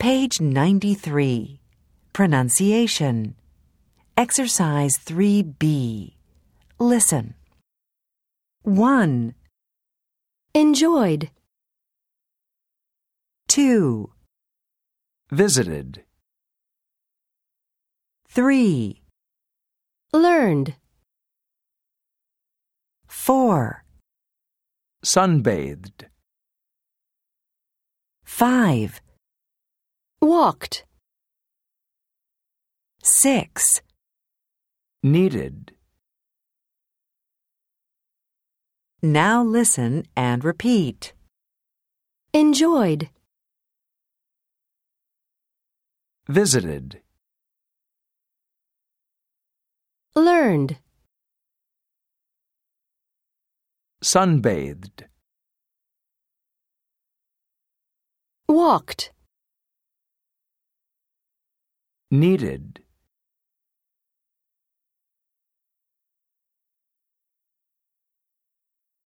Page 93. Pronunciation. Exercise 3B. Listen. 1, Enjoyed. 2, Visited. 3, Learned. 4, Sunbathed. 5, Walked. 6. Needed. Now listen and repeat. Enjoyed. Visited. Learned. Sunbathed. Walked. Needed.